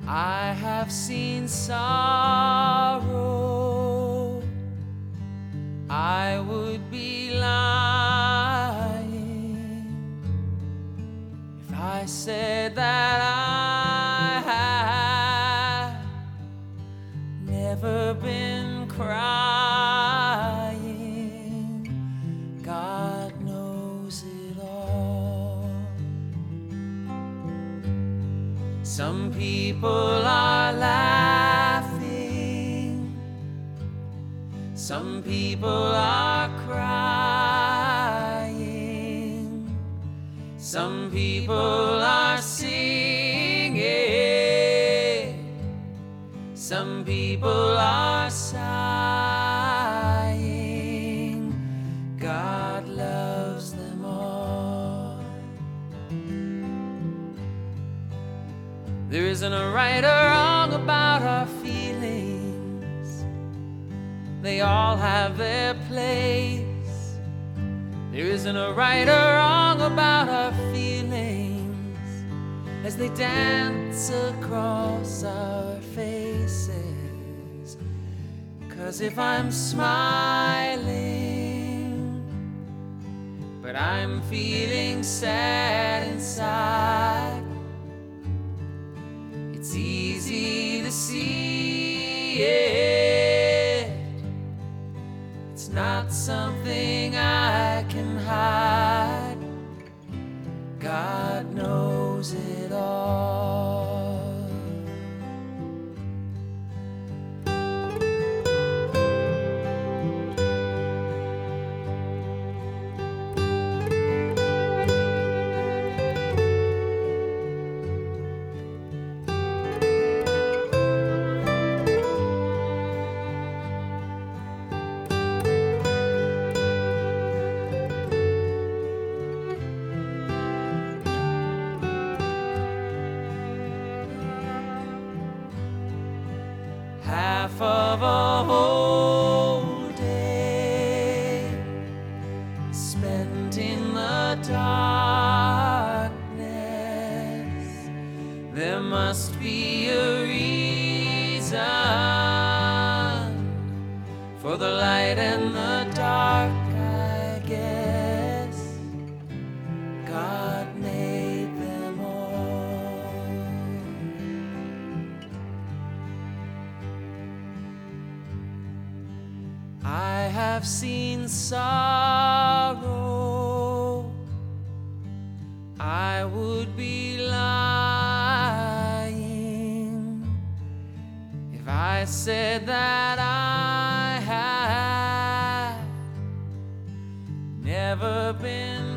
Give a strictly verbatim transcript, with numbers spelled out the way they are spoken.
I have seen sorrow. I would be lying if I said that I have never been crying. God knows it all. Some people are laughing, some people are crying, some people are singing, some people are sighing. God loves them all. There isn't a right or wrong about our feelings. They all have their place. There isn't a right or wrong about our feelings as they dance across our faces. 'Cause if I'm smiling, but I'm feeling sad inside, it's easy to see it. It's not something I can hide. God knows it all. Half of a whole day spent in the darkness. There must be a reason for the light and the dark, I guess. God made them all. I have seen sorrow. I would be lying if I said that I had never been